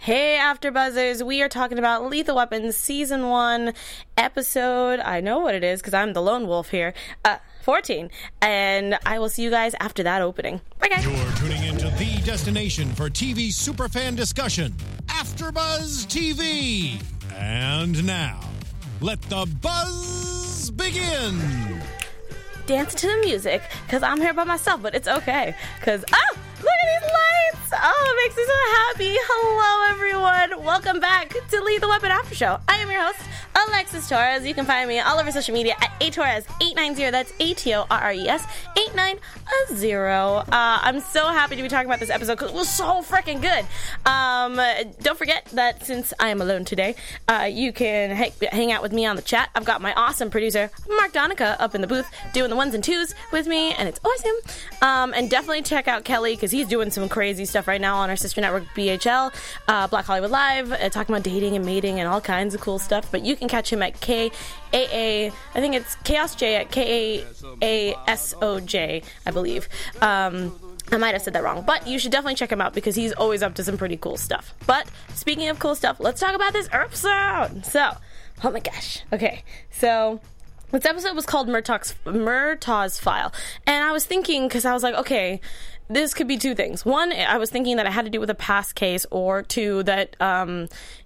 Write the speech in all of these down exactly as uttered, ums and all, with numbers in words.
Hey, AfterBuzzers, we are talking about Lethal Weapon Season one, episode, I know what it is because I'm the lone wolf here, uh, fourteen, and I will see you guys after that opening. Bye, guys. You're tuning into the destination for T V superfan discussion, AfterBuzz T V. And now, let the buzz begin. Dance to the music, because I'm here by myself, but it's okay, because, oh, look at these lights! Oh, it makes me so happy. Hello, everyone. Welcome back to Lethal Weapon After Show. I am your host, Alexis Torres. You can find me all over social media at A Torres eight nine zero. That's A T O R R E S eight nine zero. Uh, I'm so happy to be talking about this episode because it was so freaking good. Um, don't forget that since I am alone today, uh, you can ha- hang out with me on the chat. I've got my awesome producer, Mark Donica, up in the booth doing the ones and twos with me, and it's awesome. Um, and definitely check out Kelly because he's doing some crazy stuff right now on our sister network, B H L, uh, Black Hollywood Live, uh, talking about dating and mating and all kinds of cool stuff. But you can catch him at K A A, I think it's Chaos J at K A A S O J, I believe. Um, I might have said that wrong, but you should definitely check him out because he's always up to some pretty cool stuff. But speaking of cool stuff, let's talk about this episode. So, oh my gosh. Okay, so this episode was called Murtaugh's, Murtaugh's File, and I was thinking, because I was like, okay, this could be two things. One, I was thinking that it had to do with a past case, or two, that um,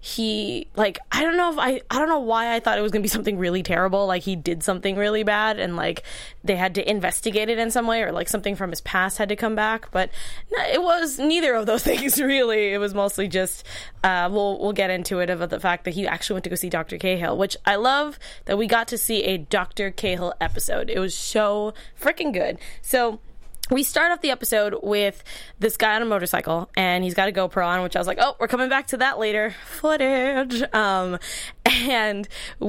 he, like, I don't know if I, I don't know why I thought it was going to be something really terrible, like he did something really bad, and, like, they had to investigate it in some way, or, like, something from his past had to come back, but it was neither of those things, really. It was mostly just, uh, we'll, we'll get into it, about the fact that he actually went to go see Doctor Cahill, which I love that we got to see a Doctor Cahill episode. It was so freaking good. So we start off the episode with this guy on a motorcycle, and he's got a GoPro on, which I was like, oh, we're coming back to that later. Footage. Um, and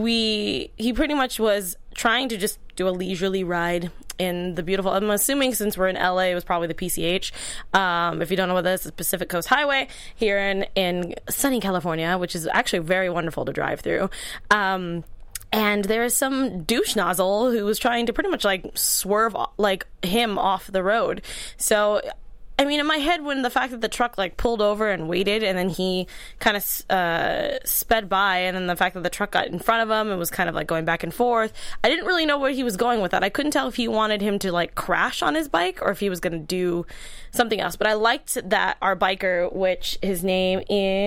we, he pretty much was trying to just do a leisurely ride in the beautiful, I'm assuming since we're in L A, it was probably the P C H. Um, if you don't know what that is, it's Pacific Coast Highway here in, in sunny California, which is actually very wonderful to drive through. Um, And there is some douche nozzle who was trying to pretty much, like, swerve, like, him off the road. So, I mean, in my head, when the fact that the truck, like, pulled over and waited, and then he kind of uh, sped by, and then the fact that the truck got in front of him and was kind of, like, going back and forth, I didn't really know where he was going with that. I couldn't tell if he wanted him to, like, crash on his bike or if he was going to do something else. But I liked that our biker, which his name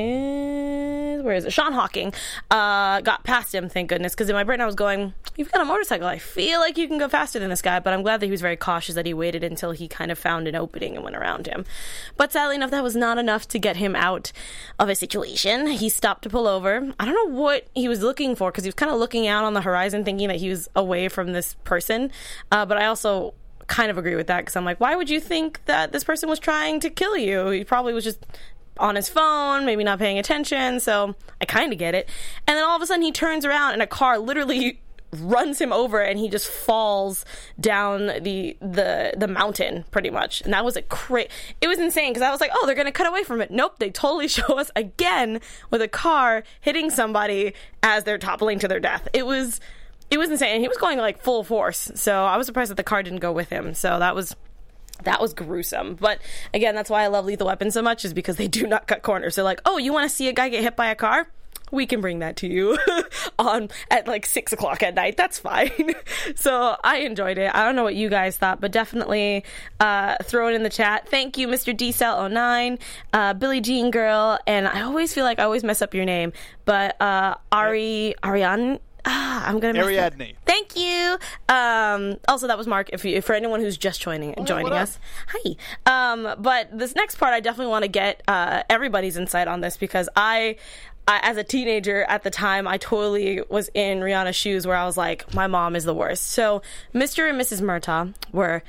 is, where is it? Sean Hawking, uh, got past him, thank goodness, because in my brain I was going, you've got a motorcycle. I feel like you can go faster than this guy, but I'm glad that he was very cautious that he waited until he kind of found an opening and went around him. But sadly enough, that was not enough to get him out of a situation. He stopped to pull over. I don't know what he was looking for, because he was kind of looking out on the horizon thinking that he was away from this person, uh, but I also kind of agree with that, because I'm like, why would you think that this person was trying to kill you? He probably was just on his phone, maybe not paying attention, so I kind of get it. And then all of a sudden he turns around and a car literally runs him over, and he just falls down the the the mountain pretty much. And that was a cra- it was insane, because I was like, oh, they're gonna cut away from it. Nope, they totally show us again with a car hitting somebody as they're toppling to their death. It was it was insane, and he was going like full force, so I was surprised that the car didn't go with him. So that was That was gruesome. But again, that's why I love Lethal Weapon so much, is because they do not cut corners. They're like, oh, you want to see a guy get hit by a car? We can bring that to you on at like six o'clock at night. That's fine. So I enjoyed it. I don't know what you guys thought, but definitely uh, throw it in the chat. Thank you, Mister D Cell oh nine, uh, Billie Jean Girl, and I always feel like I always mess up your name, but uh, Ari Ariane. Ah, I'm gonna Ariadne. Thank you. Um, also, that was Mark. If you, for anyone who's just joining oh, joining us, hi. Um, but this next part, I definitely want to get uh, everybody's insight on this, because I, I, as a teenager at the time, I totally was in Rihanna's shoes, where I was like, my mom is the worst. So, Mister and Missus Murtaugh were,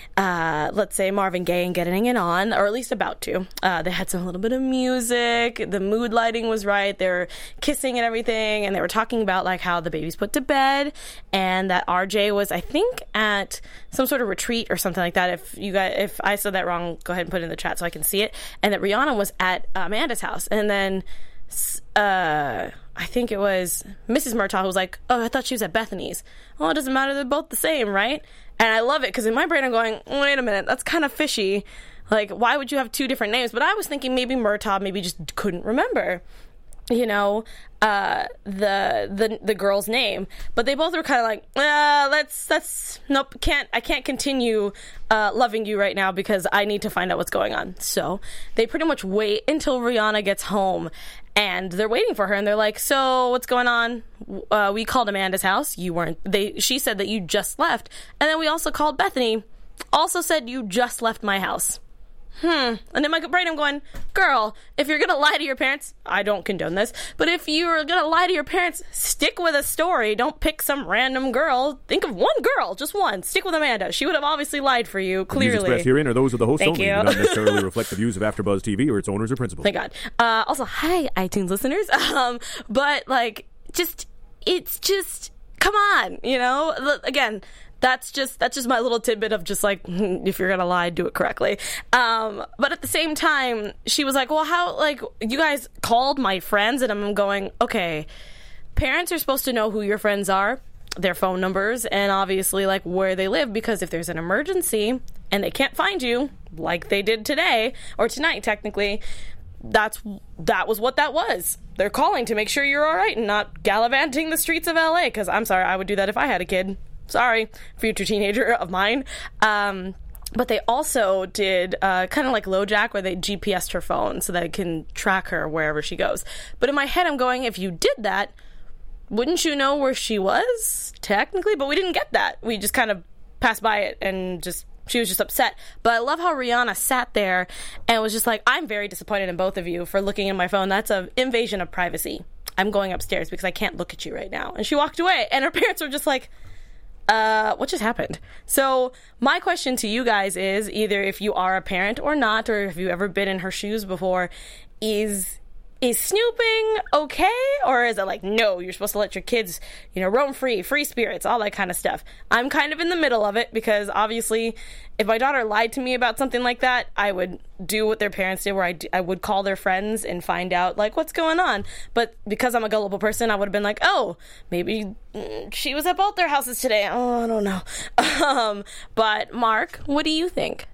Uh, let's say, Marvin Gaye and getting it on, or at least about to. Uh, they had some a little bit of music, the mood lighting was right, they were kissing and everything, and they were talking about like how the baby's put to bed, and that R J was, I think, at some sort of retreat or something like that. If you guys, if I said that wrong, go ahead and put it in the chat so I can see it. And that Rihanna was at Amanda's house, and then uh, I think it was Missus Murtaugh who was like, oh, I thought she was at Bethany's. Well, it doesn't matter, they're both the same, right? And I love it, because in my brain I'm going, wait a minute, that's kind of fishy. Like, why would you have two different names? But I was thinking maybe Murtaugh maybe just couldn't remember, you know, uh, the the the girl's name. But they both were kind of like, uh, let's, let's, nope, can't, I can't continue uh, loving you right now because I need to find out what's going on. So they pretty much wait until Rihanna gets home, and they're waiting for her, and they're like, so what's going on? Uh, we called Amanda's house. You weren't, they, she said that you just left. And then we also called Bethany, also said you just left my house. Hmm. And in my brain, I'm going, girl, if you're going to lie to your parents, I don't condone this, but if you're going to lie to your parents, stick with a story. Don't pick some random girl. Think of one girl, just one. Stick with Amanda. She would have obviously lied for you, clearly. The views expressed herein are those of the host Thank only. you. Do not necessarily reflect the views of AfterBuzz T V or its owners or principals. Thank God. Uh, also, hi, iTunes listeners. Um, but, like, just, it's just, come on, you know? Look, again, That's just that's just my little tidbit of just like, if you're gonna lie, do it correctly. Um, but at the same time, she was like, well, how, like, you guys called my friends, and I'm going, okay, parents are supposed to know who your friends are, their phone numbers, and obviously, like, where they live, because if there's an emergency and they can't find you, like they did today, or tonight, technically, that's that was what that was. They're calling to make sure you're all right and not gallivanting the streets of L A, because I'm sorry, I would do that if I had a kid. Sorry, future teenager of mine. Um, but they also did uh, kind of like LoJack, where they G P S'd her phone so they can track her wherever she goes. But in my head, I'm going, if you did that, wouldn't you know where she was, technically? But we didn't get that. We just kind of passed by it, and just she was just upset. But I love how Rihanna sat there and was just like, I'm very disappointed in both of you for looking in my phone. That's an invasion of privacy. I'm going upstairs because I can't look at you right now. And she walked away, and her parents were just like, Uh, what just happened? So my question to you guys is, either if you are a parent or not, or if you've ever been in her shoes before, is is snooping okay? Or is it like, no, you're supposed to let your kids, you know, roam free, free spirits, all that kind of stuff? I'm kind of in the middle of it, because obviously if my daughter lied to me about something like that, I would do what their parents did, where I, d- I would call their friends and find out, like, what's going on. But because I'm a gullible person, I would have been like, oh, maybe mm, she was at both their houses today. Oh, I don't know. Um, but Mark, what do you think?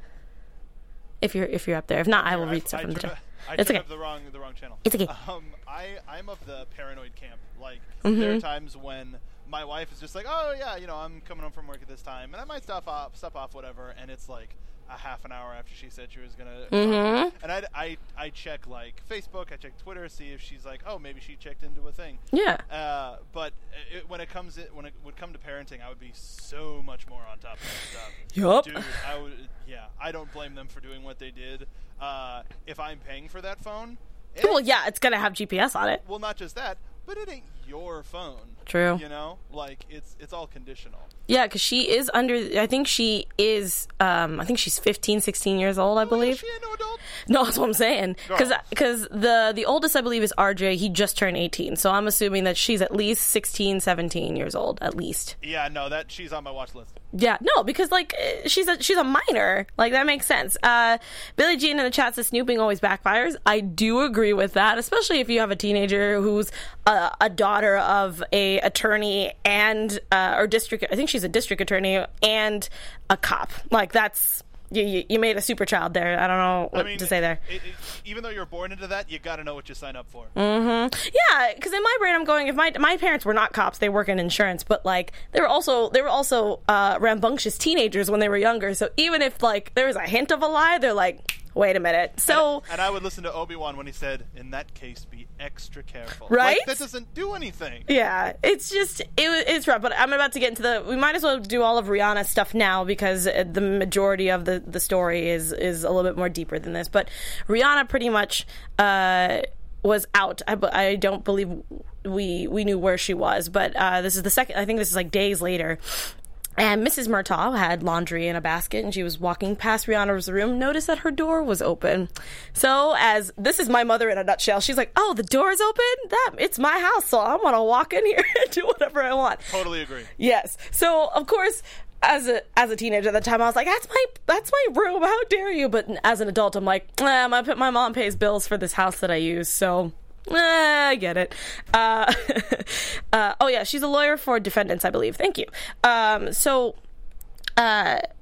If you're if you're up there. If not, I will read stuff from the chat. I It's took okay. up the wrong the wrong channel. It's okay. Um, I I'm of the paranoid camp. Like, Mm-hmm. there are times when my wife is just like, oh yeah, you know, I'm coming home from work at this time, and I might stop off, stop off, whatever, and it's like a half an hour after she said she was gonna. Mm-hmm. And I I I check like Facebook, I check Twitter, see if she's like, oh, maybe she checked into a thing. Yeah. Uh, but it, when it comes it, when it would come to parenting, I would be so much more on top of that stuff. Yup. Dude, I would. Yeah, I don't blame them for doing what they did. Uh, if I'm paying for that phone, it, Well, yeah, it's going to have G P S on it. well, not just that, but it ain't your phone. True. You know, like it's it's all conditional. Yeah, because she is under, I think she is, um, I think she's fifteen, sixteen years old, I Oh, believe. is she ain't no adult. No, that's what I'm saying. Girl. Because the, the oldest, I believe, is R J. He just turned eighteen. So I'm assuming that she's at least sixteen, seventeen years old, at least. Yeah, no, that she's on my watch list. Yeah, no, because, like, eh, she's a she's a minor. Like, that makes sense. Uh, Billie Jean in the chat says snooping always backfires. I do agree with that, especially if you have a teenager who's a, a daughter of a attorney and, uh, or district, I think she's a district attorney and a cop. Like, that's, you, you, you made a super child there. I don't know what I mean, to say there. It, it, even though you're born into that, you got to know what you sign up for. Mm-hmm. Yeah, because in my brain, I'm going, if my my parents were not cops, they work in insurance, but like they were also they were also uh, rambunctious teenagers when they were younger. So even if like there was a hint of a lie, they're like, wait a minute. So and, and I would listen to Obi-Wan when he said, "In that case, be extra careful." Right? Like, that doesn't do anything. yeah, it's just it, it's rough. But I'm about to get into the. We might as well do all of Rihanna's stuff now because the majority of the the story is is a little bit more deeper than this. But Rihanna pretty much. Uh, was out. I, I don't believe we we knew where she was, but uh, this is the second, I think this is like days later. And Missus Murtaugh had laundry in a basket, and she was walking past Rihanna's room, noticed that her door was open. So, as this is my mother in a nutshell, she's like, oh, the door's open? That it's my house, so I'm going to walk in here and do whatever I want. Totally agree. Yes. So, of course, as a as a teenager at the time, I was like, that's my that's my room. How dare you? But as an adult, I'm like, eh, my my mom pays bills for this house that I use, so eh, I get it. Uh, uh, oh yeah, she's a lawyer for defendants, I believe. Thank you. Um, so. Uh,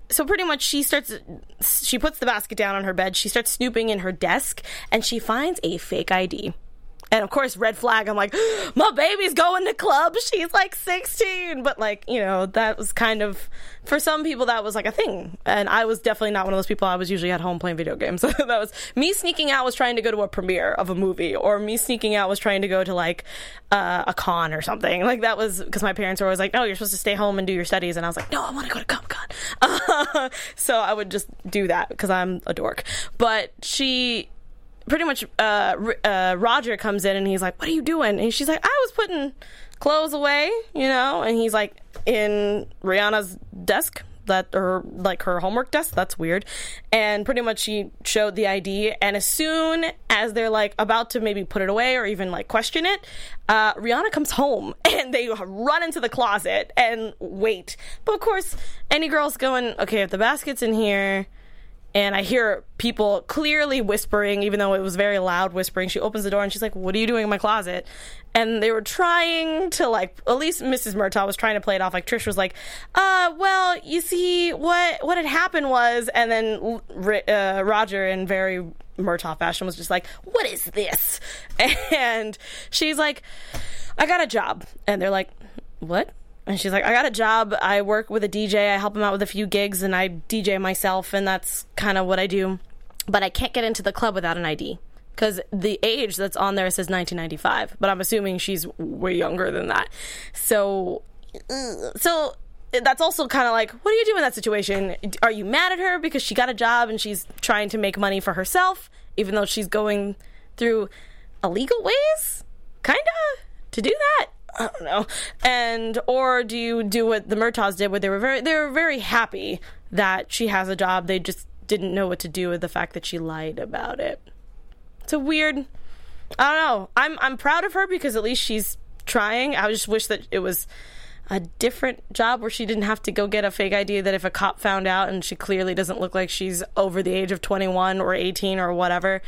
so pretty much she starts, she puts the basket down on her bed. She starts snooping in her desk, and she finds a fake I D. And of course, red flag. I'm like, my baby's going to clubs. She's like sixteen. But like, you know, that was kind of, for some people, that was like a thing. And I was definitely not one of those people. I was usually at home playing video games. So that was, me sneaking out was trying to go to a premiere of a movie, or me sneaking out was trying to go to like uh, a con or something. Like that was, because my parents were always like, no, you're supposed to stay home and do your studies. And I was like, no, I want to go to Comic-Con. Uh, so I would just do that because I'm a dork. But she... pretty much uh, uh, Roger comes in and he's like, what are you doing? And she's like, I was putting clothes away, you know? And he's like, in Rihanna's desk, that or like her homework desk. That's weird. And pretty much she showed the I D, and as soon as they're like about to maybe put it away or even like question it, uh, Rihanna comes home and they run into the closet and wait. But of course, any girl's going, okay, if the basket's in here, and I hear people clearly whispering, even though it was very loud whispering. She opens the door and she's like, what are you doing in my closet? And they were trying to, like, at least Missus Murtaugh was trying to play it off. Like, Trish was like, uh, well, you see, what what had happened was, and then uh, Roger, in very Murtaugh fashion, was just like, what is this? And she's like, I got a job. And they're like, what? And she's like, I got a job. I work with a D J. I help him out with a few gigs, and I D J myself, and that's kind of what I do. But I can't get into the club without an I D. Because the age that's on there says nineteen ninety-five. But I'm assuming she's way younger than that. So, so that's also kind of like, what do you do in that situation? Are you mad at her because she got a job and she's trying to make money for herself, even though she's going through illegal ways? Kind of? To do that? I don't know. And or do you do what the Murtaughs did, where they were very they were very happy that she has a job. They just didn't know what to do with the fact that she lied about it. It's a weird. I don't know. I'm I'm proud of her because at least she's trying. I just wish that it was a different job where she didn't have to go get a fake I D, that if a cop found out and she clearly doesn't look like she's over the age of twenty-one or eighteen or whatever,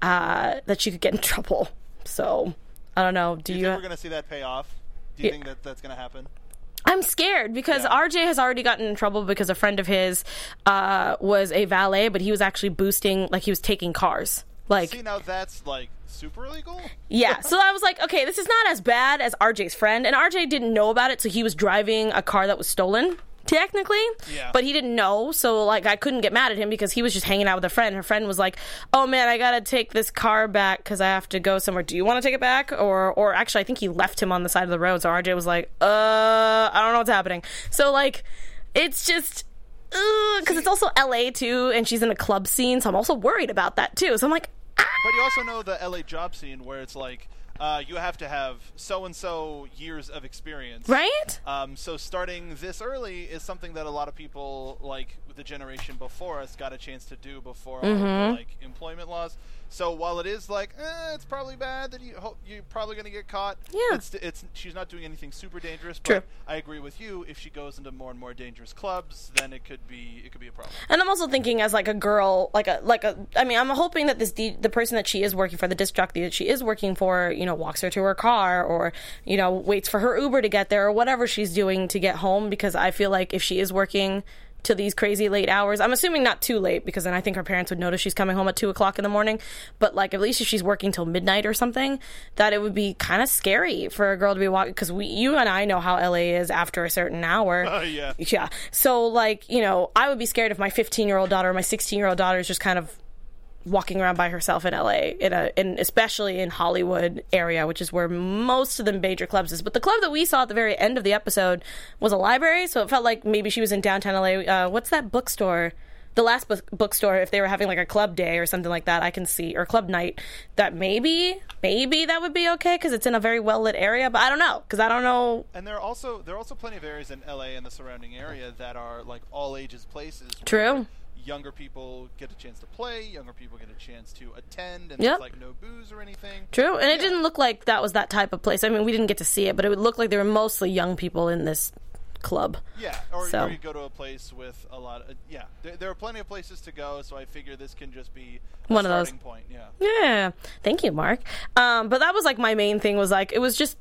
uh, that she could get in trouble. So I don't know. Do, Do you, you think ha- we're going to see that pay off? Do you yeah. think that that's going to happen? I'm scared because Yeah. R J has already gotten in trouble because a friend of his uh, was a valet, but he was actually boosting, like he was taking cars. Like, See, now that's like super illegal? yeah. So I was like, okay, this is not as bad as R J's friend. And R J didn't know about it, so he was driving a car that was stolen, technically. Yeah. But he didn't know, so like I couldn't get mad at him because he was just hanging out with a friend. Her friend was like, oh man, I gotta take this car back because I have to go somewhere. Do you want to take it back? Or, or actually, I think he left him on the side of the road, so R J was like, uh, I don't know what's happening. So like, it's just... because it's also L A too, and she's in a club scene, so I'm also worried about that too. So I'm like, ah! But you also know the L A job scene where it's like, uh, you have to have so-and-so years of experience. Right? Um, so starting this early is something that a lot of people, like the generation before us, got a chance to do before all of the, like, employment laws. So while it is like, eh, it's probably bad that you hope you're probably going to get caught. Yeah. It's, it's she's not doing anything super dangerous. But True. I agree with you. If she goes into more and more dangerous clubs, then it could be it could be a problem. And I'm also thinking as like a girl, like a like a. I mean, I'm hoping that this D, the person that she is working for, the disc jockey that she is working for, you know, walks her to her car, or you know, waits for her Uber to get there, or whatever she's doing to get home. Because I feel like if she is working to these crazy late hours, I'm assuming not too late, because then I think her parents would notice she's coming home at two o'clock in the morning. But like, at least if she's working till midnight or something, that it would be kind of scary for a girl to be walking, because we, you and I know how L A is after a certain hour. Oh, yeah. Yeah. So like, you know, I would be scared if my fifteen year old daughter or my sixteen year old daughter is just kind of walking around by herself in L A, in a, in especially in Hollywood area, which is where most of the major clubs is. But the club that we saw at the very end of the episode was a library, so it felt like maybe she was in downtown L A. Uh, what's that bookstore? The last book bookstore, if they were having like a club day or something like that, I can see, or club night, that maybe, maybe that would be okay because it's in a very well lit area. But I don't know, because I don't know. And there are also there are also plenty of areas in L A and the surrounding area that are like all ages places. True. Younger people get a chance to play, younger people get a chance to attend, and Yep. there's like no booze or anything. True, and it Yeah. didn't look like that was that type of place. I mean, we didn't get to see it, but it would look like there were mostly young people in this club. Yeah, or, So. or you go to a place with a lot of, yeah, there, there are plenty of places to go, so I figure this can just be a One of those. starting point, yeah. Yeah, thank you, Mark. Um, but that was like my main thing was like it was just it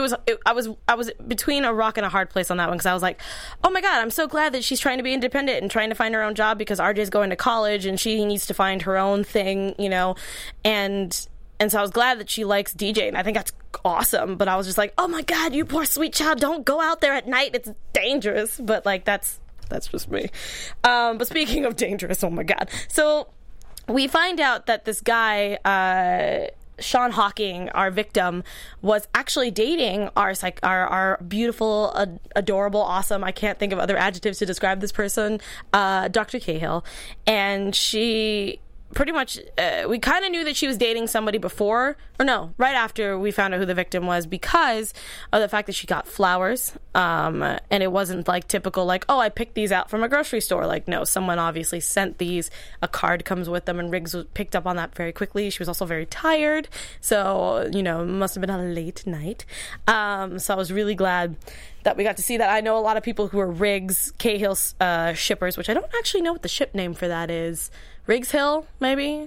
was it, I was I was between a rock and a hard place on that one, because I was like, oh my god, I'm so glad that she's trying to be independent and trying to find her own job, because R J's going to college and she needs to find her own thing, you know, and and so I was glad that she likes DJing. I think that's awesome, but I was just like, oh my god, you poor sweet child, don't go out there at night, it's dangerous. But like that's that's just me. Um, but speaking of dangerous, oh my god, so we find out that this guy, uh, Sean Hawking, our victim, was actually dating our psych- our, our beautiful, ad- adorable, awesome, I can't think of other adjectives to describe this person, uh, Doctor Cahill. And she pretty much, uh, we kind of knew that she was dating somebody before, or no, right after we found out who the victim was, because of the fact that she got flowers, um, and it wasn't like typical, like, oh, I picked these out from a grocery store. Like, no, someone obviously sent these, a card comes with them, and Riggs was picked up on that very quickly. She was also very tired, so, you know, must have been a late night. Um, so I was really glad that we got to see that. I know a lot of people who are Riggs Cahill uh, shippers, which I don't actually know what the ship name for that is. Riggs Hill, maybe?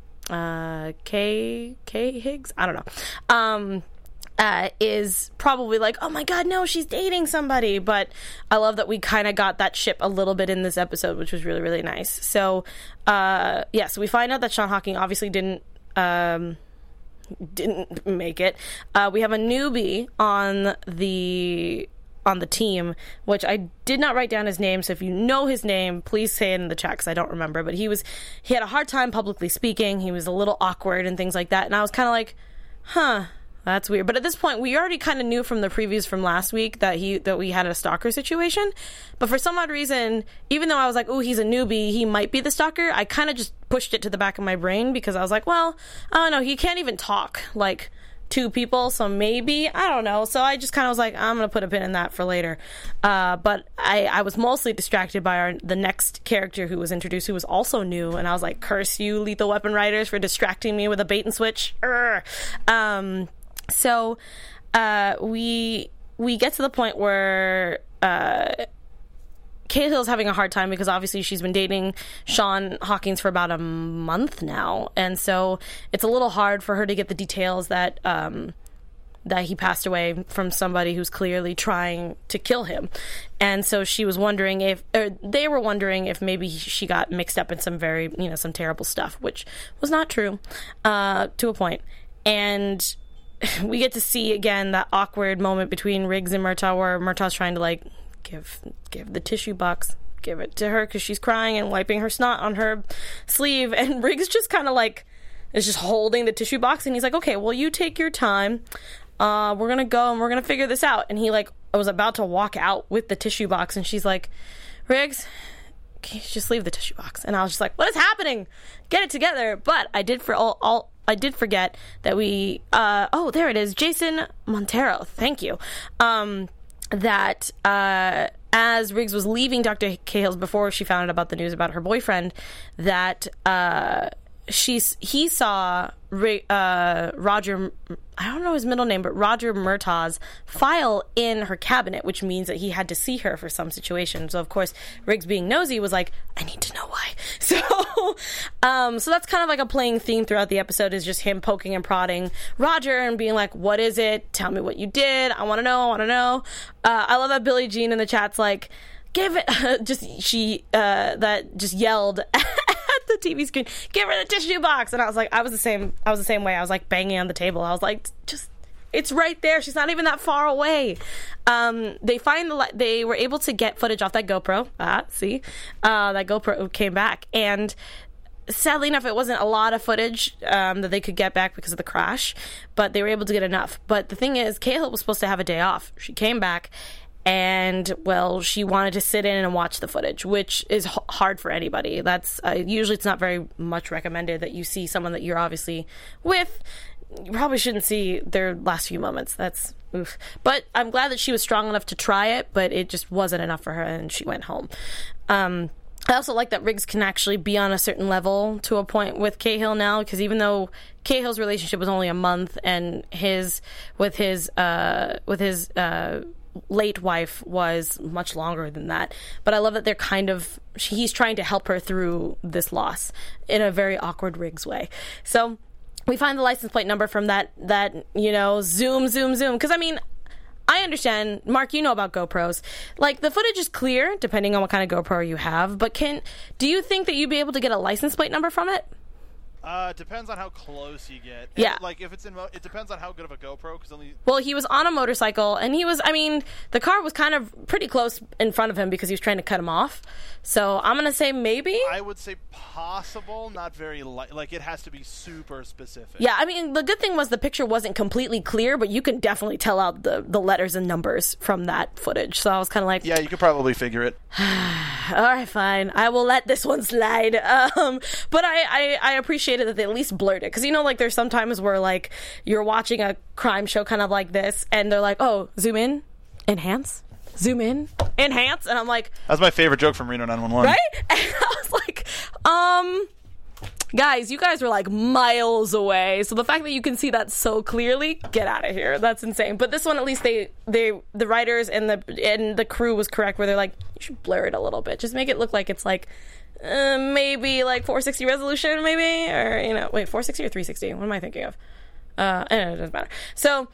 Uh, K, K Higgs? I don't know. Um, uh, is probably like, oh my god, no, she's dating somebody. But I love that we kind of got that ship a little bit in this episode, which was really, really nice. So, uh, yeah, so we find out that Sean Hawking obviously didn't, um, didn't make it. Uh, we have a newbie on the... on the team, which I did not write down his name, so if you know his name, please say it in the chat, because I don't remember. But he was he had a hard time publicly speaking. He was a little awkward and things like that, and I was kind of like, huh, that's weird. But at this point, we already kind of knew from the previews from last week that he that we had a stalker situation. But for some odd reason, even though I was like, oh, he's a newbie, he might be the stalker, I kind of just pushed it to the back of my brain, because I was like, well, I don't know, he can't even talk like two people, so maybe, I don't know. So I just kind of was like, I'm gonna put a pin in that for later. Uh, but I, I was mostly distracted by our the next character who was introduced, who was also new, and I was like, curse you, Lethal Weapon writers, for distracting me with a bait and switch. Urgh. Um, so uh, we we get to the point where uh, Cahill's having a hard time, because obviously she's been dating Sean Hawkins for about a month now, and so it's a little hard for her to get the details that um, that he passed away from somebody who's clearly trying to kill him. And so she was wondering if, or they were wondering if maybe she got mixed up in some very, you know, some terrible stuff, which was not true, uh, to a point. And we get to see again that awkward moment between Riggs and Murtaugh, where Murtaugh's trying to like give give the tissue box, give it to her, because she's crying and wiping her snot on her sleeve, and Riggs just kind of like is just holding the tissue box, and he's like, okay, well, you take your time, uh we're gonna go and we're gonna figure this out. And he like was about to walk out with the tissue box, and she's like, Riggs, can you just leave the tissue box? And I was just like, what is happening? Get it together. But I did for all, all I did forget that we uh oh there it is, Jason Montero, thank you. um that uh, as Riggs was leaving Doctor Cahill's, before she found out about the news about her boyfriend, that uh, she's he saw uh, Roger, I don't know his middle name, but Roger Murtaugh's file in her cabinet, which means that he had to see her for some situation. So, of course, Riggs, being nosy, was like, I need to know why. So, um, so that's kind of like a playing theme throughout the episode, is just him poking and prodding Roger and being like, what is it? Tell me what you did. I want to know. I want to know. Uh, I love that Billie Jean in the chat's like, give it, just, she, uh, that just yelled at the T V screen, give her the tissue box. And I was like, I was the same, I was the same way. I was like banging on the table. I was like, just, it's right there. She's not even that far away. Um, they find the, they were able to get footage off that GoPro. Ah, see, uh, that GoPro came back, and sadly enough, it wasn't a lot of footage um, that they could get back because of the crash, but they were able to get enough. But the thing is, Cahill was supposed to have a day off. She came back, and, well, she wanted to sit in and watch the footage, which is h- hard for anybody. That's uh, usually it's not very much recommended that you see someone that you're obviously with. You probably shouldn't see their last few moments. That's oof. But I'm glad that she was strong enough to try it, but it just wasn't enough for her, and she went home. Um, I also like that Riggs can actually be on a certain level to a point with Cahill now, because even though Cahill's relationship was only a month, and his with his uh, with his uh, late wife was much longer than that, but I love that they're kind of he's trying to help her through this loss in a very awkward Riggs way. So we find the license plate number from that that you know zoom zoom zoom, because I mean, I understand, Mark, you know about GoPros. Like, the footage is clear, depending on what kind of GoPro you have, but can do you think that you'd be able to get a license plate number from it? Uh, depends on how close you get. Yeah. And, like, if it's in, mo- it depends on how good of a GoPro, because only... Well, he was on a motorcycle, and he was, I mean, the car was kind of pretty close in front of him because he was trying to cut him off. So I'm going to say maybe. I would say possible, not very, li- like, it has to be super specific. Yeah, I mean, the good thing was the picture wasn't completely clear, but you can definitely tell out the, the letters and numbers from that footage. So I was kind of like... Yeah, you could probably figure it. All right, fine. I will let this one slide. Um, but I, I, I appreciated that they at least blurred it. Because, you know, like, there's some times where, like, you're watching a crime show kind of like this, and they're like, oh, zoom in, enhance, zoom in, enhance. And I'm like... That's my favorite joke from Reno nine one one. Right? And I was like, um... guys, you guys were like miles away. So the fact that you can see that so clearly, get out of here. That's insane. But this one, at least they, they, the writers and the and the crew was correct, where they're like, you should blur it a little bit, just make it look like it's like uh, maybe like four sixty resolution, maybe, or you know, wait, four sixty or three sixty? What am I thinking of? Uh, I don't know, it doesn't matter. So,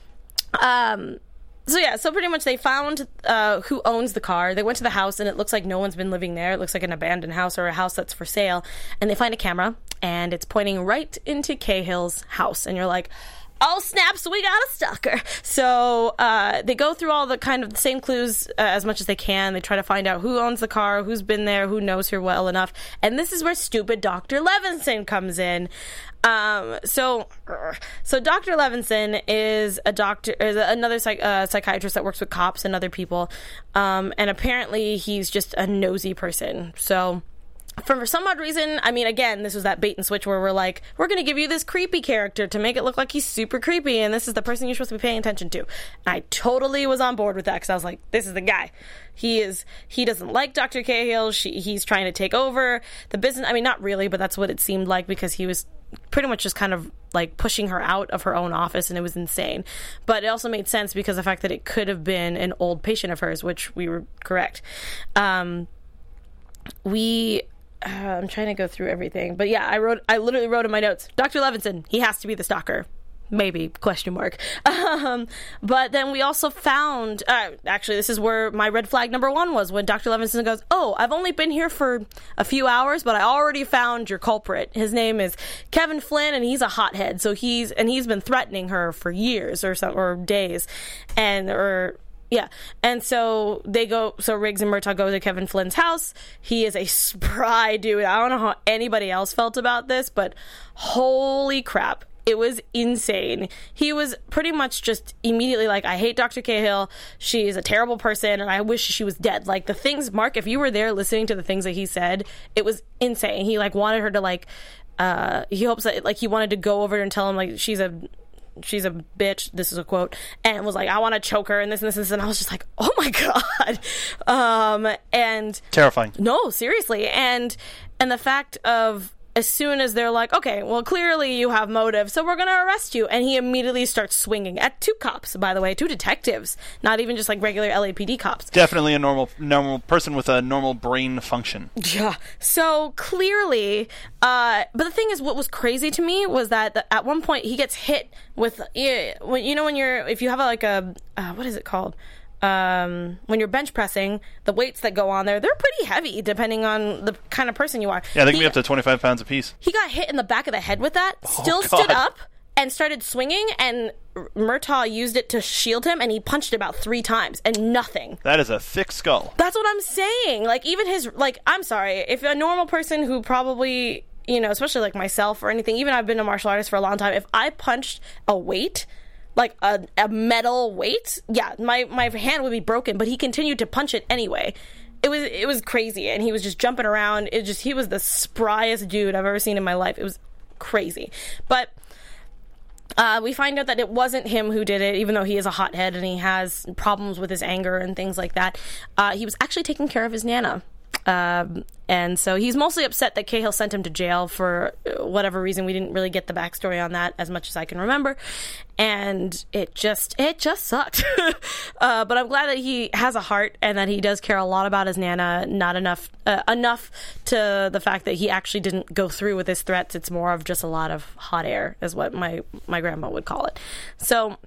um. So yeah, so pretty much they found uh, who owns the car. They went to the house, and it looks like no one's been living there. It looks like an abandoned house or a house that's for sale. And they find a camera, and it's pointing right into Cahill's house. And you're like, oh snap, so we got a stalker. So uh, they go through all the kind of the same clues uh, as much as they can. They try to find out who owns the car, who's been there, who knows her well enough. And this is where stupid Doctor Levinson comes in. Um, so, so Doctor Levinson is a doctor, is another psych, uh, psychiatrist that works with cops and other people. Um, and apparently he's just a nosy person. So, for some odd reason, I mean, again, this was that bait and switch where we're like, we're going to give you this creepy character to make it look like he's super creepy, and this is the person you're supposed to be paying attention to. And I totally was on board with that, because I was like, this is the guy. He is, he doesn't like Doctor Cahill. She, he's trying to take over the business. I mean, not really, but that's what it seemed like, because he was pretty much just kind of like pushing her out of her own office, and it was insane. But it also made sense because of the fact that it could have been an old patient of hers, which we were correct. Um, we... Uh, I'm trying to go through everything. But yeah, I wrote, I literally wrote in my notes, Doctor Levinson, he has to be the stalker. Maybe, question mark. Um, but then we also found, uh, actually, this is where my red flag number one was, when Doctor Levinson goes, oh, I've only been here for a few hours, but I already found your culprit. His name is Kevin Flynn, and he's a hothead. So he's, and he's been threatening her for years or some, or days. And, or... Yeah, and so they go, so Riggs and Murtaugh go to Kevin Flynn's house. He is a spry dude. I don't know how anybody else felt about this, but holy crap, it was insane. He was pretty much just immediately like, I hate Doctor Cahill. She is a terrible person, and I wish she was dead. Like, the things, Mark, if you were there listening to the things that he said, it was insane. He, like, wanted her to, like, uh, he hopes that, like, he wanted to go over and tell him, like, she's a... she's a bitch, this is a quote, and was like, I want to choke her, and this and this and this, and I was just like, oh my god. Um, and... Terrifying. No, seriously. And and the fact of, as soon as they're like, okay, well, clearly you have motive, so we're going to arrest you, and he immediately starts swinging at two cops, by the way, two detectives, not even just like regular L A P D cops. Definitely a normal normal person with a normal brain function. Yeah. So clearly, uh, but the thing is, what was crazy to me was that the, at one point he gets hit with, you know, when you're, if you have a, like a, uh, what is it called? Um, when you're bench pressing, the weights that go on there, they're pretty heavy depending on the kind of person you are. Yeah, they can he, be up to twenty-five pounds apiece. He got hit in the back of the head with that, still oh, stood up and started swinging, and Murtaugh used it to shield him, and he punched about three times, and nothing. That is a thick skull. That's what I'm saying. Like, even his, like, I'm sorry, if a normal person who probably, you know, especially like myself or anything, even I've been a martial artist for a long time, if I punched a weight, like a, a metal weight, yeah, my, my hand would be broken, but he continued to punch it anyway. It was it was crazy, and he was just jumping around. It just he was the spryest dude I've ever seen in my life. It was crazy. But uh, we find out that it wasn't him who did it, even though he is a hothead and he has problems with his anger and things like that. Uh, he was actually taking care of his Nana. Um, and so he's mostly upset that Cahill sent him to jail for whatever reason. We didn't really get the backstory on that as much as I can remember. And it just, it just sucked. uh, but I'm glad that he has a heart and that he does care a lot about his Nana. Not enough, uh, enough to the fact that he actually didn't go through with his threats. It's more of just a lot of hot air is what my, my grandma would call it. So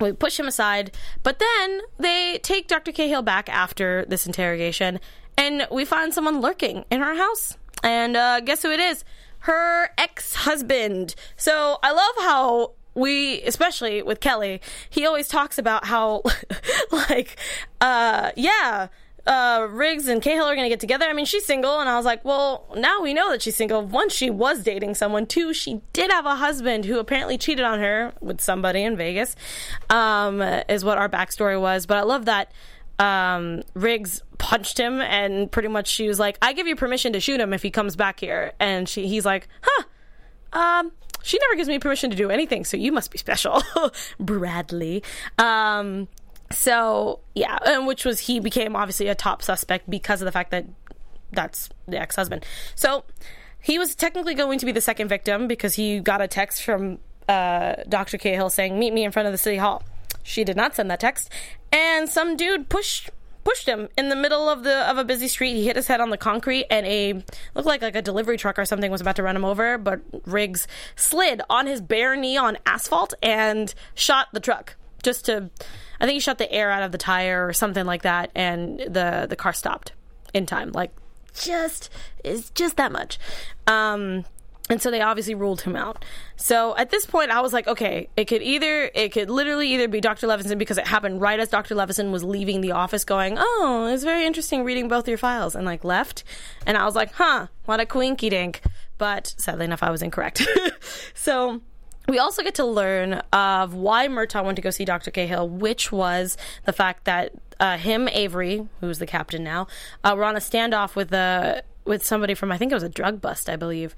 We push him aside, but then they take Doctor Cahill back after this interrogation, and we find someone lurking in her house. And uh, guess who it is? Her ex-husband. So I love how we, especially with Kelly, he always talks about how, like, uh, yeah, uh, Riggs and Cahill are going to get together. I mean, she's single, and I was like, well, now we know that she's single. One, she was dating someone. Two, she did have a husband who apparently cheated on her with somebody in Vegas, um, is what our backstory was. But I love that um, Riggs punched him, and pretty much she was like, I give you permission to shoot him if he comes back here. And she, he's like, huh, um... she never gives me permission to do anything, so you must be special, Bradley. Um, so, yeah, and which was, he became obviously a top suspect because of the fact that that's the ex-husband. So, he was technically going to be the second victim because he got a text from uh, Doctor Cahill saying, meet me in front of the city hall. She did not send that text, and some dude pushed... pushed him in the middle of the of a busy street. He hit his head on the concrete, and a looked like like a delivery truck or something was about to run him over, but Riggs slid on his bare knee on asphalt and shot the truck. Just to, I think he shot the air out of the tire or something like that, and the the car stopped in time. Like, just is just that much. Um, And so they obviously ruled him out. So at this point, I was like, okay, it could either, it could literally either be Doctor Levinson, because it happened right as Doctor Levinson was leaving the office going, oh, it's very interesting reading both your files, and like left. And I was like, huh, what a quinky dink. But sadly enough, I was incorrect. So we also get to learn of why Murtaugh went to go see Doctor Cahill, which was the fact that uh, him, Avery, who's the captain now, uh, were on a standoff with a, with somebody from, I think it was a drug bust, I believe.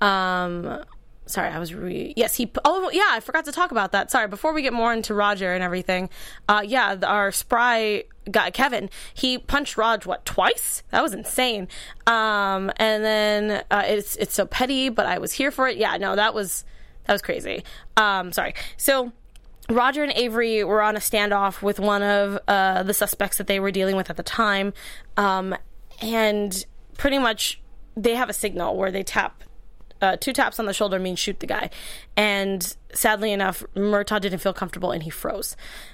Um, sorry, I was re- yes, he, oh yeah, I forgot to talk about that. Sorry, before we get more into Roger and everything, uh, yeah, our spry guy, Kevin, he punched Raj, what, twice? That was insane. Um, and then, uh, it's, it's so petty, but I was here for it. Yeah, no, that was, that was crazy. Um, sorry. So, Roger and Avery were on a standoff with one of, uh, the suspects that they were dealing with at the time. Um, and pretty much they have a signal where they tap, Uh, two taps on the shoulder means shoot the guy. And sadly enough, Murtaugh didn't feel comfortable and he froze.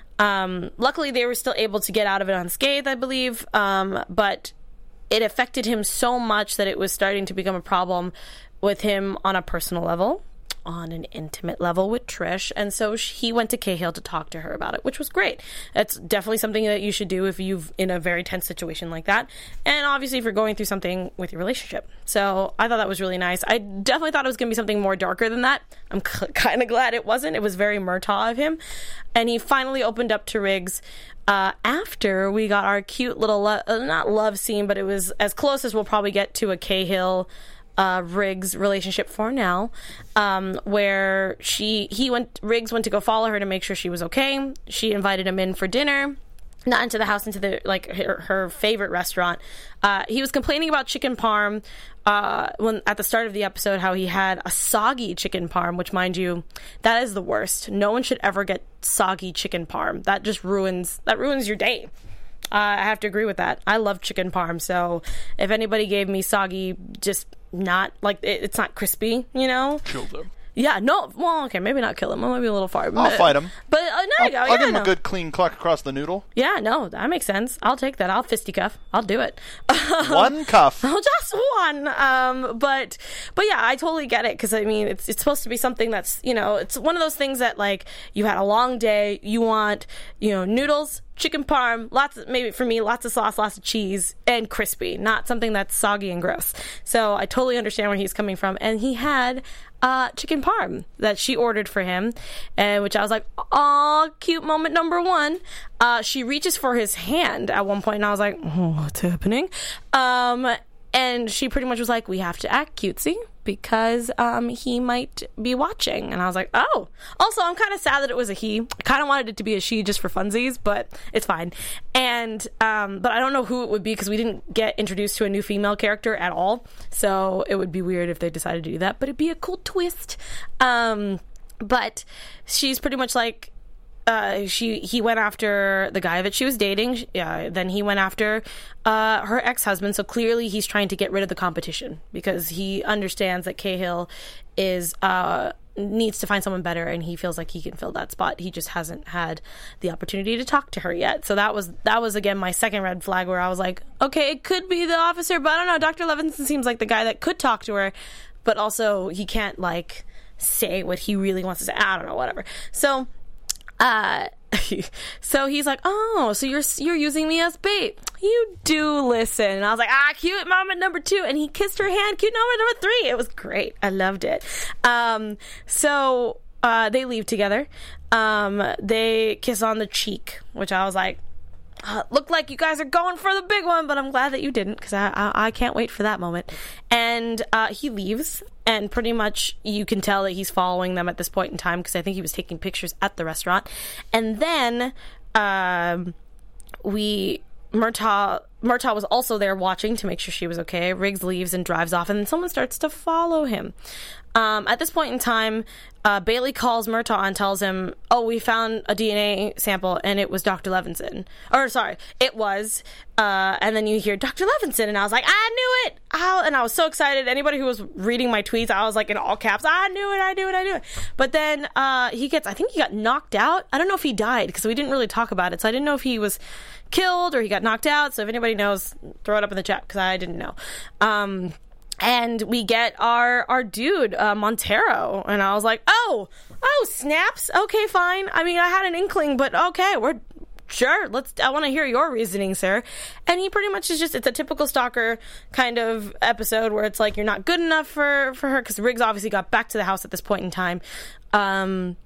Um, luckily, they were still able to get out of it unscathed, I believe. Um, but it affected him so much that it was starting to become a problem with him on a personal level, on an intimate level with Trish. And so he went to Cahill to talk to her about it, which was great. That's definitely something that you should do if you've in a very tense situation like that. And obviously if you're going through something with your relationship. So I thought that was really nice. I definitely thought it was going to be something more darker than that. I'm c- kind of glad it wasn't. It was very Murtaugh of him. And he finally opened up to Riggs uh, after we got our cute little, lo- uh, not love scene, but it was as close as we'll probably get to a Cahill Uh, Riggs relationship for now, um, where she he went Riggs went to go follow her to make sure she was okay. She invited him in for dinner, not into the house, into the like her, her favorite restaurant. Uh, he was complaining about chicken parm uh, when at the start of the episode, how he had a soggy chicken parm, which, mind you, that is the worst. No one should ever get soggy chicken parm. That just ruins that ruins your day. Uh, I have to agree with that. I love chicken parm, so if anybody gave me soggy, just not, like, it, it's not crispy, you know? Kill them. Yeah, no, well, okay, maybe not kill him. That might be a little far. I'll but, fight him. But, uh, no, I'll, go. I'll yeah, give him no. a good clean cluck across the noodle. Yeah, no, that makes sense. I'll take that. I'll fisticuff. I'll do it. One cuff. Oh, just one. Um, but, but yeah, I totally get it, because, I mean, it's it's supposed to be something that's, you know, it's one of those things that, like, you had a long day, you want, you know, noodles, chicken parm, lots of, maybe for me, lots of sauce, lots of cheese, and crispy, not something that's soggy and gross. So I totally understand where he's coming from. And he had uh, chicken parm that she ordered for him, and which I was like, aw, cute moment number one. Uh, she reaches for his hand at one point, and I was like, oh, what's happening? Um, and she pretty much was like, we have to act cutesy, because um, he might be watching. And I was like, oh. Also, I'm kind of sad that it was a he. I kind of wanted it to be a she just for funsies, but it's fine. And, um, but I don't know who it would be, because we didn't get introduced to a new female character at all. So it would be weird if they decided to do that, but it'd be a cool twist. Um, but she's pretty much like, Uh, she he went after the guy that she was dating. Yeah, then he went after uh, her ex-husband. So clearly he's trying to get rid of the competition, because he understands that Cahill is uh, needs to find someone better, and he feels like he can fill that spot. He just hasn't had the opportunity to talk to her yet. So that was that was again my second red flag, where I was like, okay, it could be the officer, but I don't know. Doctor Levinson seems like the guy that could talk to her, but also he can't like say what he really wants to say. I don't know, whatever. So, uh, so he's like, oh, so you're you're using me as bait. You do listen. And I was like, ah, cute moment number two. And he kissed her hand. Cute moment number three. It was great. I loved it. Um, so uh, they leave together. Um, they kiss on the cheek, which I was like, Uh, looked like you guys are going for the big one, but I'm glad that you didn't, because I, I I can't wait for that moment. And uh, he leaves, and pretty much you can tell that he's following them at this point in time, because I think he was taking pictures at the restaurant. And then um, we Murtaugh Murtaugh was also there watching to make sure she was okay. Riggs leaves and drives off, and then someone starts to follow him. Um, at this point in time, uh, Bailey calls Murtaugh and tells him, oh, we found a D N A sample, and it was Doctor Levinson. Or, sorry, it was. Uh, and then you hear Doctor Levinson, and I was like, I knew it! Ow! And I was so excited. Anybody who was reading my tweets, I was like in all caps, I knew it, I knew it, I knew it. But then uh, he gets, I think he got knocked out. I don't know if he died, because we didn't really talk about it, so I didn't know if he was killed or he got knocked out. So if anybody knows, throw it up in the chat, because I didn't know. Um... And we get our our dude, uh, Montero. And I was like, oh, oh, snaps. Okay, fine. I mean, I had an inkling, but okay, we're sure. Let's, I want to hear your reasoning, sir. And he pretty much is just, it's a typical stalker kind of episode where it's like, you're not good enough for, for her, because Riggs obviously got back to the house at this point in time. Um...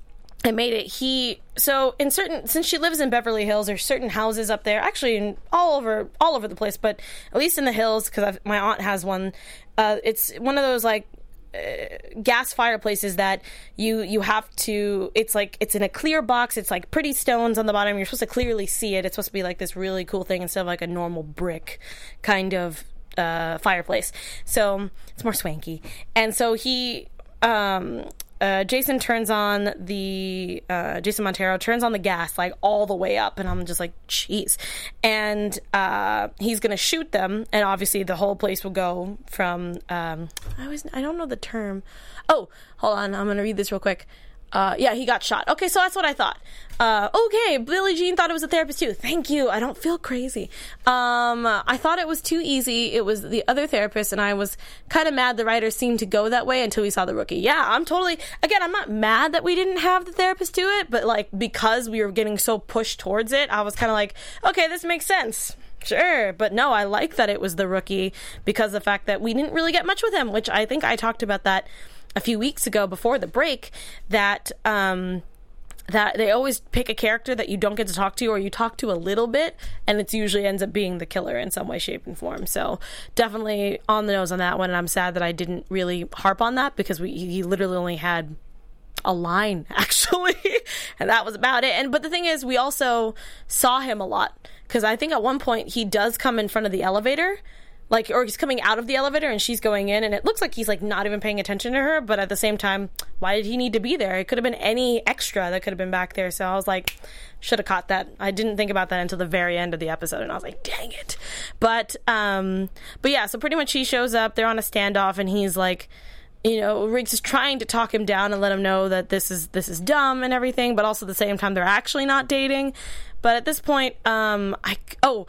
I made it. He so in certain since she lives in Beverly Hills, there's certain houses up there, actually in all over all over the place, but at least in the hills, because my aunt has one. Uh, it's one of those like uh, gas fireplaces that you you have to. It's like it's in a clear box. It's like pretty stones on the bottom. You're supposed to clearly see it. It's supposed to be like this really cool thing instead of like a normal brick kind of uh, fireplace. So it's more swanky. And so he. Um, Uh, Jason turns on the, uh, Jason Montero turns on the gas, like, all the way up, and I'm just like, jeez. And, uh, he's gonna shoot them, and obviously the whole place will go from, um, I was, I don't know the term. Oh, hold on, I'm gonna read this real quick. Uh, yeah, he got shot. Okay, so that's what I thought. Uh, okay, Billie Jean thought it was a therapist too. Thank you. I don't feel crazy. Um, I thought it was too easy. It was the other therapist, and I was kind of mad the writers seemed to go that way until we saw the rookie. Yeah, I'm totally, again, I'm not mad that we didn't have the therapist do it, but like, because we were getting so pushed towards it, I was kind of like, okay, this makes sense. Sure, but no, I like that it was the rookie because of the fact that we didn't really get much with him, which I think I talked about that a few weeks ago before the break, that um, that they always pick a character that you don't get to talk to, or you talk to a little bit, and it usually ends up being the killer in some way, shape, and form. So definitely on the nose on that one, and I'm sad that I didn't really harp on that, because we he literally only had a line, actually, and that was about it. And but the thing is, we also saw him a lot, because I think at one point he does come in front of the elevator, like, or he's coming out of the elevator and she's going in, and it looks like he's like not even paying attention to her, but at the same time, why did he need to be there? It could have been any extra that could have been back there. So I was like, should have caught that. I didn't think about that until the very end of the episode, and I was like, dang it. But um but yeah, so pretty much he shows up, they're on a standoff, and he's like, you know, Riggs is trying to talk him down and let him know that this is this is dumb and everything, but also at the same time they're actually not dating. But at this point, um I oh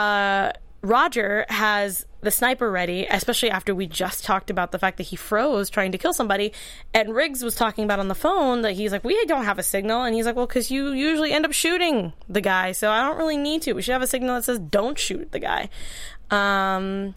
uh Roger has the sniper ready, especially after we just talked about the fact that he froze trying to kill somebody, and Riggs was talking about on the phone that he's like, we don't have a signal, and he's like, well, because you usually end up shooting the guy, so I don't really need to. We should have a signal that says don't shoot the guy. Um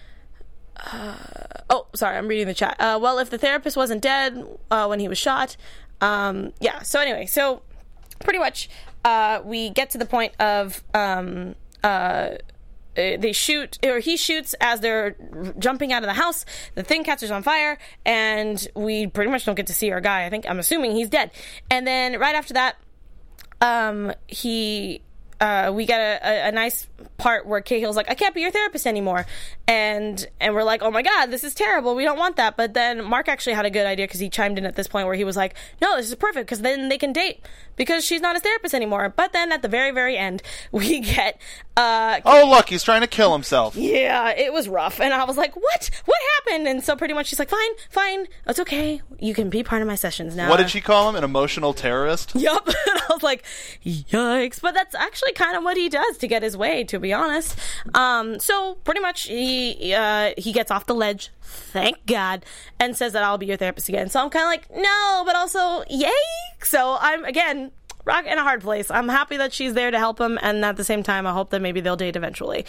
uh, oh sorry, I'm reading the chat. Uh well, if the therapist wasn't dead uh when he was shot, um yeah, so anyway, so pretty much uh we get to the point of um uh they shoot, or he shoots as they're jumping out of the house. The thing catches on fire, and we pretty much don't get to see our guy. I think, I'm assuming he's dead. And then right after that, um, he, uh, we get a, a, a nice part where Cahill's like, I can't be your therapist anymore. and and we're like, oh my god, this is terrible, we don't want that. But then Mark actually had a good idea, because he chimed in at this point where he was like, no, this is perfect, because then they can date, because she's not his therapist anymore. But then at the very very end we get uh oh look, he's trying to kill himself. Yeah, it was rough, and I was like, what what happened? And so pretty much she's like, fine fine, it's okay, you can be part of my sessions now. What did she call him, an emotional terrorist? Yup. And I was like, yikes. But that's actually kind of what he does to get his way, to be honest. Um, so pretty much he uh, he gets off the ledge, thank God, and says that I'll be your therapist again. So I'm kind of like, no, but also, yay. So I'm, again, rock in a hard place. I'm happy that she's there to help him, and at the same time, I hope that maybe they'll date eventually.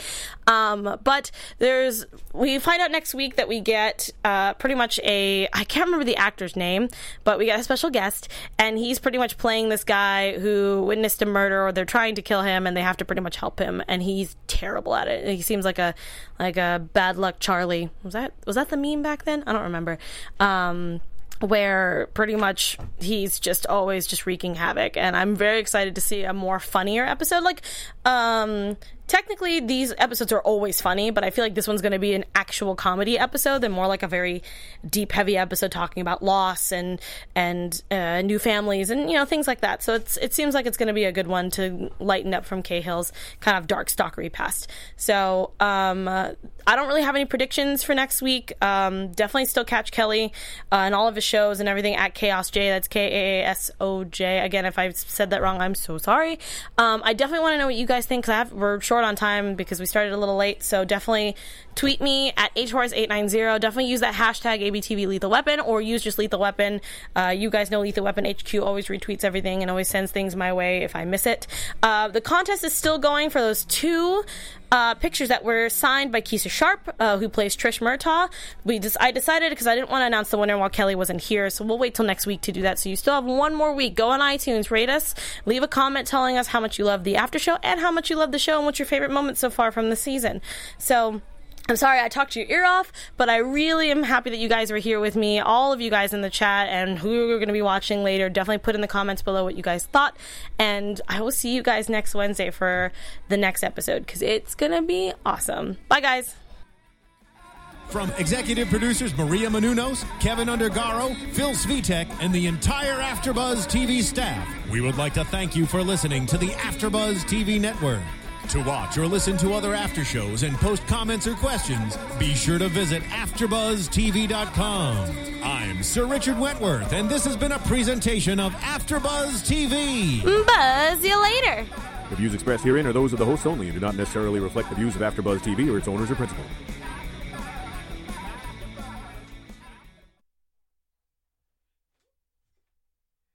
Um, but there's, we find out next week that we get uh, pretty much a, I can't remember the actor's name, but we got a special guest, and he's pretty much playing this guy who witnessed a murder, or they're trying to kill him, and they have to pretty much help him, and he's terrible at it. He seems like a like a bad luck Charlie. Was that was that the meme back then? I don't remember. Um, where pretty much he's just always just wreaking havoc, and I'm very excited to see a more funnier episode. Like, um, technically these episodes are always funny, but I feel like this one's going to be an actual comedy episode than more like a very deep, heavy episode talking about loss and and uh, new families and, you know, things like that. So it's it seems like it's going to be a good one to lighten up from Cahill's kind of dark, stalkery past. So um, uh, I don't really have any predictions for next week. Um, definitely still catch Kelly uh, and all of his shows and everything at Chaos J. That's K A A S O J. Again, if I said that wrong, I'm so sorry. Um, I definitely want to know what you guys think, because I have we're short on time because we started a little late. So definitely tweet me at H Horse eight nine zero. Definitely use that hashtag A B T V Lethal Weapon, or use just Lethal Weapon. Uh, you guys know Lethal Weapon H Q always retweets everything and always sends things my way if I miss it. Uh, the contest is still going for those two Uh, pictures that were signed by Keisha Sharp, uh, who plays Trish Murtaugh. We just I decided, because I didn't want to announce the winner while Kelly wasn't here, so we'll wait till next week to do that. So you still have one more week. Go on iTunes, rate us, leave a comment telling us how much you love the after show and how much you love the show and what's your favorite moment so far from the season. So I'm sorry I talked your ear off, but I really am happy that you guys were here with me. All of you guys in the chat and who you're going to be watching later, definitely put in the comments below what you guys thought. And I will see you guys next Wednesday for the next episode, because it's going to be awesome. Bye, guys. From executive producers Maria Menounos, Kevin Undergaro, Phil Svitek, and the entire AfterBuzz T V staff, we would like to thank you for listening to the AfterBuzz T V network. To watch or listen to other after shows and post comments or questions, be sure to visit after buzz T V dot com. I'm Sir Richard Wentworth, and this has been a presentation of AfterBuzz T V. Buzz you later. The views expressed herein are those of the hosts only and do not necessarily reflect the views of AfterBuzz T V or its owners or principals.